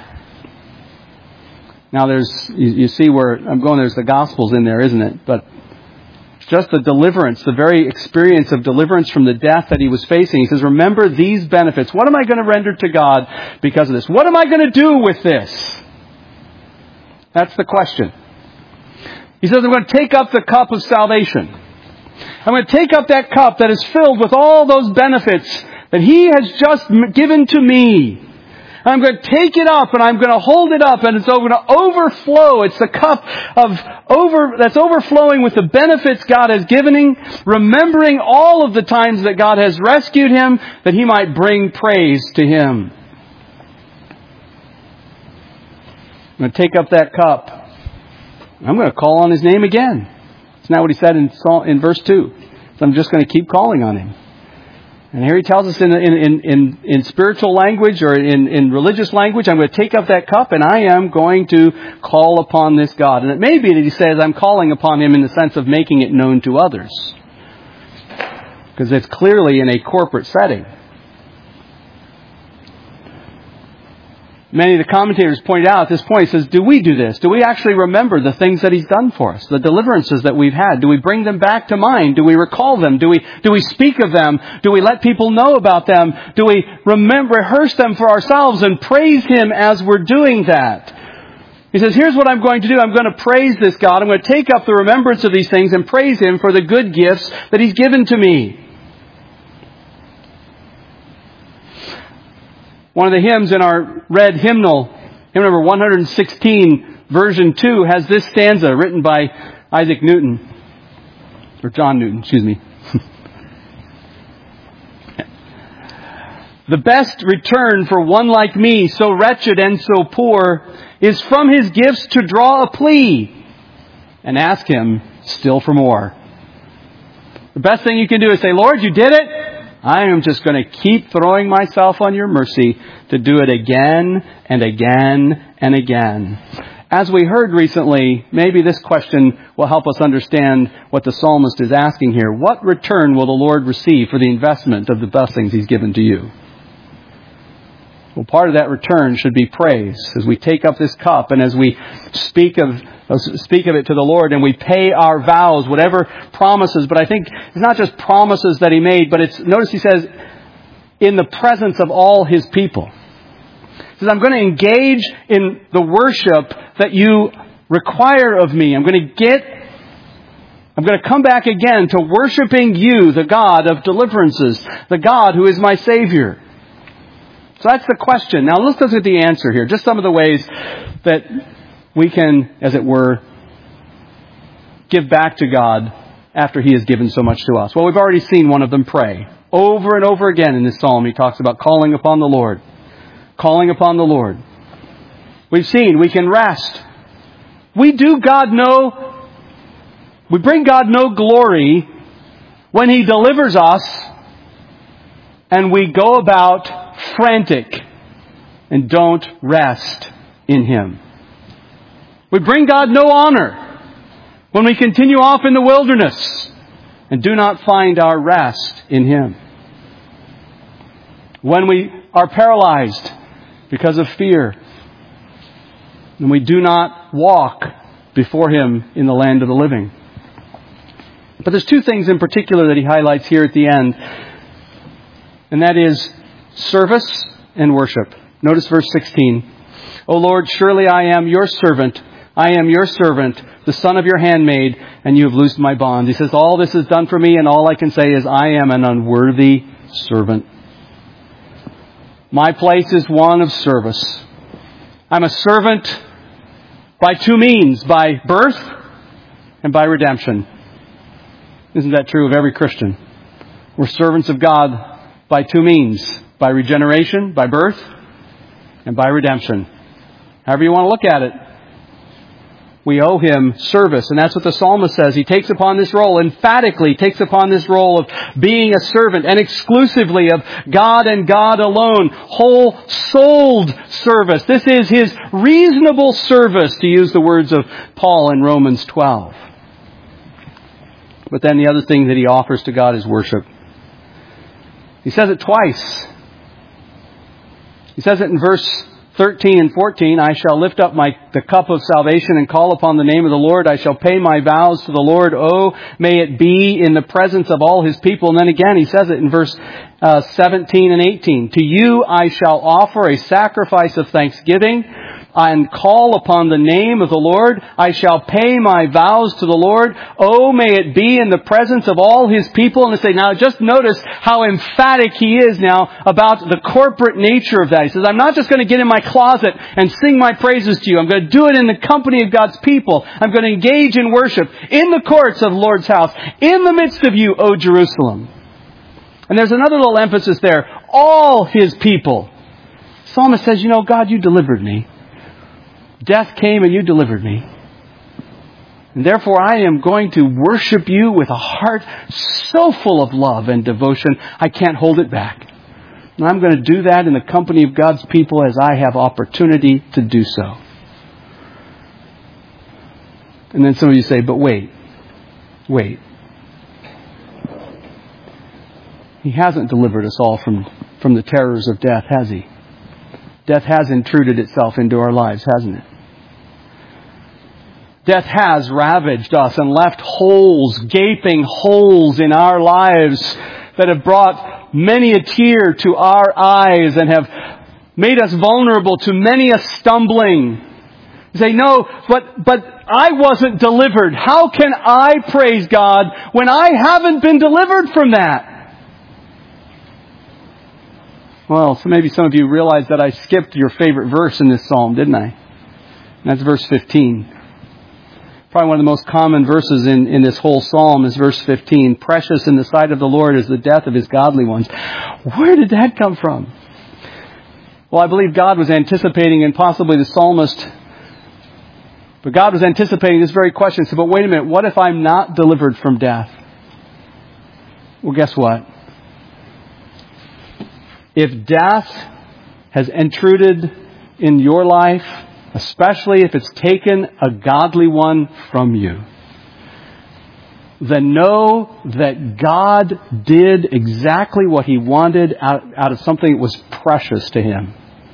Now there's, you, you see where I'm going, there's the Gospels in there, isn't it? But just the deliverance, the very experience of deliverance from the death that he was facing. He says, remember these benefits. What am I going to render to God because of this? What am I going to do with this? That's the question. He says, I'm going to take up the cup of salvation. I'm going to take up that cup that is filled with all those benefits that He has just given to me. I'm going to take it up and I'm going to hold it up and it's going to overflow. It's the cup of over that's overflowing with the benefits God has given him, remembering all of the times that God has rescued him, that he might bring praise to Him. I'm going to take up that cup. I'm going to call on His name again. It's not what he said in, in verse two. So I'm just going to keep calling on Him. And here he tells us in, in, in, in spiritual language or in, in religious language, I'm going to take up that cup and I am going to call upon this God. And it may be that he says I'm calling upon Him in the sense of making it known to others. Because it's clearly in a corporate setting. Many of the commentators pointed out at this point, says, do we do this? Do we actually remember the things that He's done for us? The deliverances that we've had? Do we bring them back to mind? Do we recall them? Do we, do we speak of them? Do we let people know about them? Do we remember, rehearse them for ourselves and praise Him as we're doing that? He says, here's what I'm going to do. I'm going to praise this God. I'm going to take up the remembrance of these things and praise Him for the good gifts that He's given to me. One of the hymns in our red hymnal, hymn number one hundred sixteen, version two, has this stanza written by Isaac Newton. Or John Newton, excuse me. The best return for one like me, so wretched and so poor, is from His gifts to draw a plea and ask Him still for more. The best thing you can do is say, Lord, you did it. I am just going to keep throwing myself on your mercy to do it again and again and again. As we heard recently, maybe this question will help us understand what the psalmist is asking here. What return will the Lord receive for the investment of the blessings He's given to you? Well, part of that return should be praise as we take up this cup and as we speak of speak of it to the Lord and we pay our vows, whatever promises. But I think it's not just promises that He made, but it's, notice he says, in the presence of all His people. He says, I'm going to engage in the worship that you require of me. I'm going to get, I'm going to come back again to worshiping you, the God of deliverances, the God who is my Savior. So that's the question. Now let's look at the answer here. Just some of the ways that we can, as it were, give back to God after He has given so much to us. Well, we've already seen one of them, pray. Over and over again in this psalm, he talks about calling upon the Lord. Calling upon the Lord. We've seen we can rest. We do God no, we bring God no glory when He delivers us and we go about frantic and don't rest in Him. We bring God no honor when we continue off in the wilderness and do not find our rest in Him. When we are paralyzed because of fear and we do not walk before Him in the land of the living. But there's two things in particular that he highlights here at the end, and that is service and worship. Notice verse sixteen. O Lord, surely I am your servant. I am your servant, the son of your handmaid, and you have loosed my bonds. He says, all this is done for me, and all I can say is I am an unworthy servant. My place is one of service. I'm a servant by two means, by birth and by redemption. Isn't that true of every Christian? We're servants of God by two means, by regeneration, by birth, and by redemption. However you want to look at it. We owe Him service. And that's what the psalmist says. He takes upon this role, emphatically takes upon this role of being a servant and exclusively of God and God alone. Whole-souled service. This is His reasonable service, to use the words of Paul in Romans twelve. But then the other thing that He offers to God is worship. He says it twice. He says it in verse thirteen and fourteen, I shall lift up my the cup of salvation and call upon the name of the Lord. I shall pay my vows to the Lord. Oh, may it be in the presence of all His people. And then again, He says it in verse uh, seventeen and eighteen. To you I shall offer a sacrifice of thanksgiving and call upon the name of the Lord. I shall pay my vows to the Lord. Oh, may it be in the presence of all His people. And I say, now just notice how emphatic He is now about the corporate nature of that. He says, I'm not just going to get in my closet and sing my praises to you. I'm going to do it in the company of God's people. I'm going to engage in worship in the courts of the Lord's house, in the midst of you, O Jerusalem. And there's another little emphasis there. All His people. The psalmist says, you know, God, you delivered me. Death came and you delivered me. And therefore I am going to worship you with a heart so full of love and devotion, I can't hold it back. And I'm going to do that in the company of God's people as I have opportunity to do so. And then some of you say, but wait, wait. He hasn't delivered us all from, from the terrors of death, has He? Death has intruded itself into our lives, hasn't it? Death has ravaged us and left holes, gaping holes in our lives that have brought many a tear to our eyes and have made us vulnerable to many a stumbling. You say, no, but, but I wasn't delivered. How can I praise God when I haven't been delivered from that? Well, so maybe some of you realize that I skipped your favorite verse in this psalm, didn't I? And that's verse fifteen. Probably one of the most common verses in, in this whole psalm is verse fifteen. Precious in the sight of the Lord is the death of His godly ones. Where did that come from? Well, I believe God was anticipating, and possibly the psalmist, but God was anticipating this very question. So, but wait a minute, what if I'm not delivered from death? Well, guess what? If death has intruded in your life, especially if it's taken a godly one from you, then know that God did exactly what He wanted out, out of something that was precious to Him.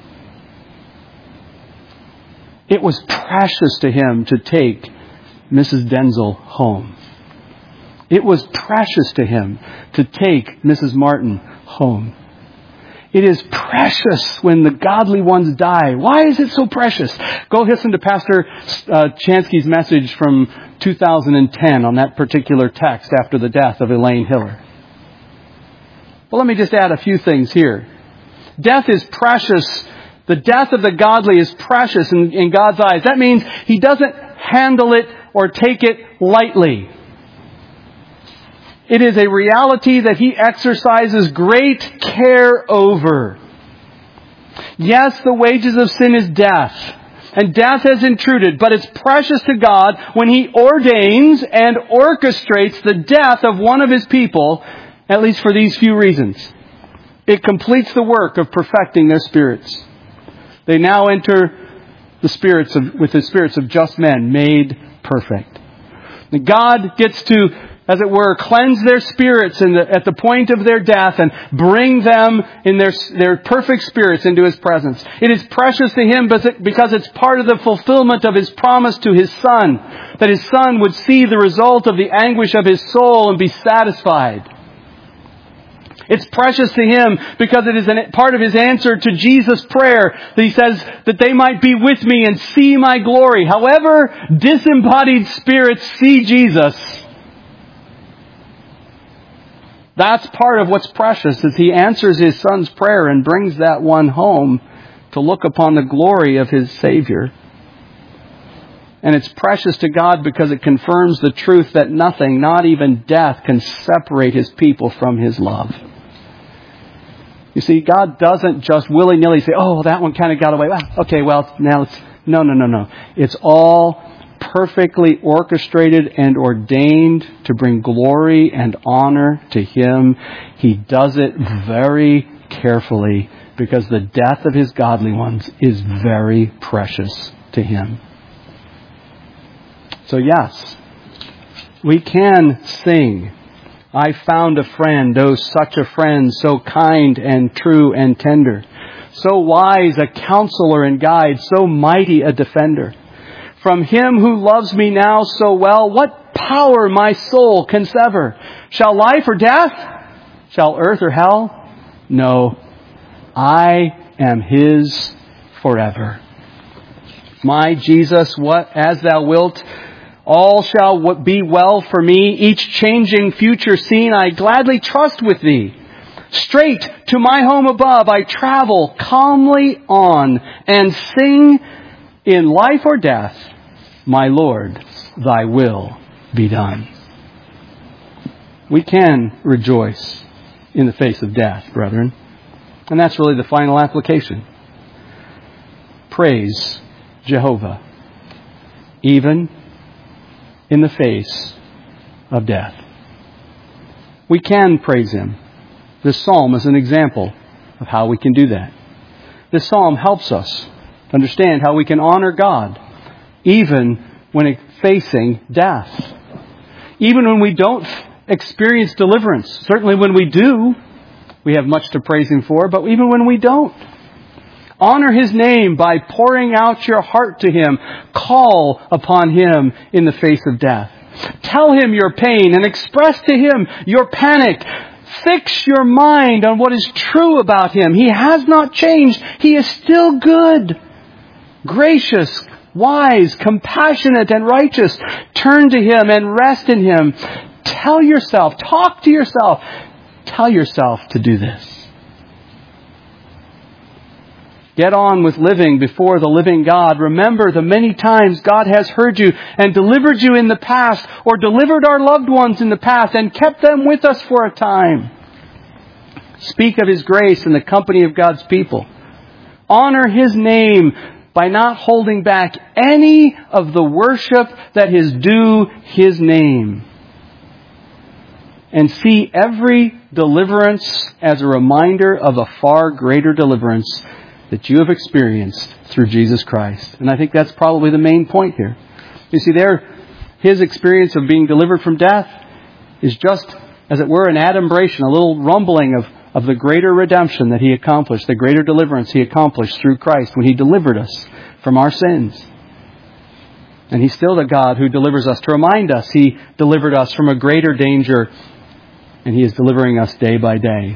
It was precious to Him to take Missus Denzel home. It was precious to Him to take Missus Martin home. It is precious when the godly ones die. Why is it so precious? Go listen to Pastor uh, Chansky's message from two thousand ten on that particular text after the death of Elaine Hiller. Well, let me just add a few things here. Death is precious. The death of the godly is precious in, in God's eyes. That means He doesn't handle it or take it lightly. It is a reality that He exercises great care over. Yes, the wages of sin is death, and death has intruded, but it's precious to God when He ordains and orchestrates the death of one of His people, at least for these few reasons. It completes the work of perfecting their spirits. They now enter the spirits of, with the spirits of just men made perfect. And God gets to, as it were, cleanse their spirits in the, at the point of their death and bring them in their, their perfect spirits into His presence. It is precious to Him because it's part of the fulfillment of His promise to His Son, that His Son would see the result of the anguish of His soul and be satisfied. It's precious to Him because it is a part of His answer to Jesus' prayer that He says that they might be with me and see my glory. However, disembodied spirits see Jesus. That's part of what's precious, as He answers His Son's prayer and brings that one home to look upon the glory of His Savior. And it's precious to God because it confirms the truth that nothing, not even death, can separate His people from His love. You see, God doesn't just willy-nilly say, oh, that one kind of got away. Well, okay, well, now it's... No, no, no, no. It's all perfectly orchestrated and ordained to bring glory and honor to Him, He does it very carefully because the death of His godly ones is very precious to Him. So yes, we can sing, I found a friend, oh such a friend, so kind and true and tender, so wise a counselor and guide, so mighty a defender. From Him who loves me now so well, what power my soul can sever? Shall life or death? Shall earth or hell? No, I am His forever. My Jesus, what as Thou wilt, all shall be well for me. Each changing future scene I gladly trust with Thee. Straight to my home above I travel calmly on and sing in life or death, my Lord, Thy will be done. We can rejoice in the face of death, brethren. And that's really the final application. Praise Jehovah, even in the face of death. We can praise Him. This psalm is an example of how we can do that. This psalm helps us understand how we can honor God even when facing death. Even when we don't experience deliverance. Certainly when we do, we have much to praise Him for, but even when we don't. Honor His name by pouring out your heart to Him. Call upon Him in the face of death. Tell Him your pain and express to Him your panic. Fix your mind on what is true about Him. He has not changed. He is still good, gracious, wise, compassionate, and righteous. Turn to Him and rest in Him. Tell yourself, talk to yourself. Tell yourself to do this. Get on with living before the living God. Remember the many times God has heard you and delivered you in the past, or delivered our loved ones in the past and kept them with us for a time. Speak of His grace in the company of God's people. Honor His name by not holding back any of the worship that is due His name. And see every deliverance as a reminder of a far greater deliverance that you have experienced through Jesus Christ. And I think that's probably the main point here. You see there, His experience of being delivered from death is just, as it were, an adumbration, a little rumbling of, of the greater redemption that He accomplished, the greater deliverance He accomplished through Christ when He delivered us from our sins. And He's still the God who delivers us. To remind us, He delivered us from a greater danger, and He is delivering us day by day.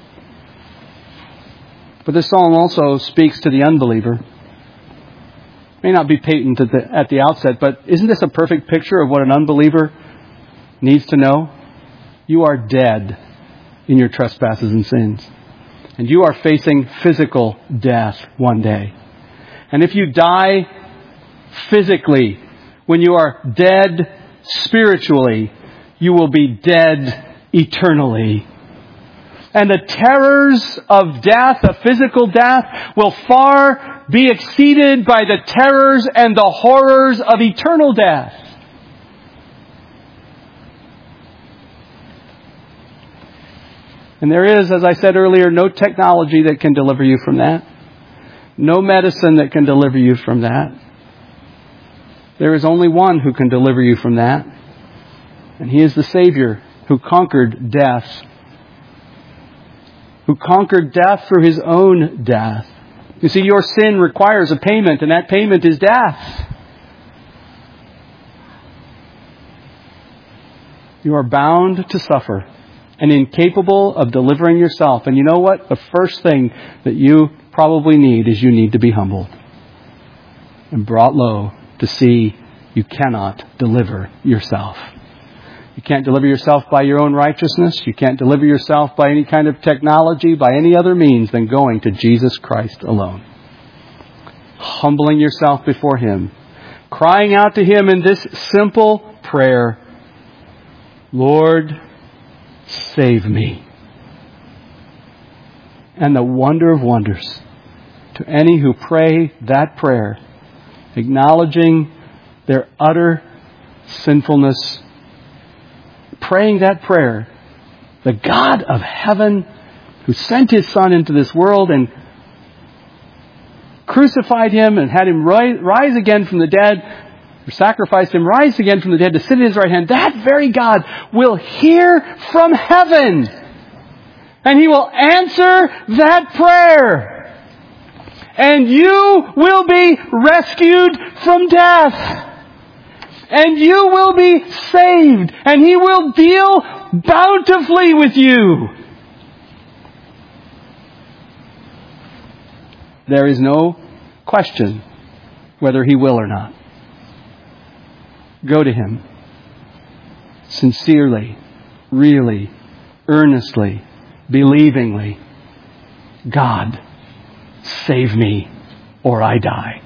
But this psalm also speaks to the unbeliever. It may not be patent at the, at the outset, but isn't this a perfect picture of what an unbeliever needs to know? You are dead in your trespasses and sins. And you are facing physical death one day. And if you die physically, when you are dead spiritually, you will be dead eternally. And the terrors of death, of physical death, will far be exceeded by the terrors and the horrors of eternal death. And there is, as I said earlier, no technology that can deliver you from that. No medicine that can deliver you from that. There is only one who can deliver you from that. And He is the Savior who conquered death. Who conquered death through His own death. You see, your sin requires a payment, and that payment is death. You are bound to suffer and incapable of delivering yourself. And you know what? The first thing that you probably need is you need to be humbled and brought low to see you cannot deliver yourself. You can't deliver yourself by your own righteousness. You can't deliver yourself by any kind of technology, by any other means than going to Jesus Christ alone. Humbling yourself before Him. Crying out to Him in this simple prayer, Lord, save me. And the wonder of wonders, to any who pray that prayer, acknowledging their utter sinfulness, praying that prayer, the God of heaven who sent His Son into this world and crucified Him and had Him rise, rise again from the dead, or sacrificed Him, rise again from the dead to sit at His right hand, that very God will hear from heaven. And He will answer that prayer. And you will be rescued from death. And you will be saved. And He will deal bountifully with you. There is no question whether He will or not. Go to Him sincerely, really, earnestly, believingly. God, save me or I die.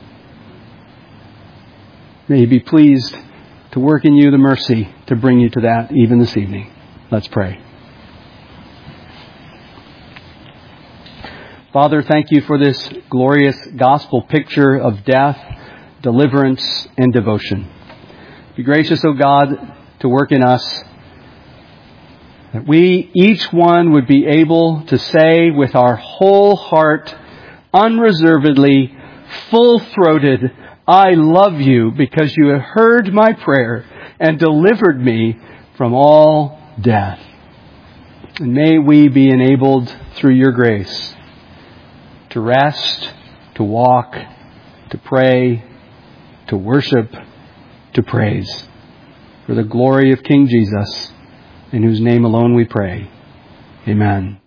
May He be pleased to work in you the mercy to bring you to that even this evening. Let's pray. Father, thank You for this glorious gospel picture of death, deliverance, and devotion. Be gracious, O God, to work in us, that we, each one, would be able to say with our whole heart, unreservedly, full-throated, I love You because You have heard my prayer and delivered me from all death. And may we be enabled through Your grace to rest, to walk, to pray, to worship, to praise. For the glory of King Jesus, in whose name alone we pray. Amen.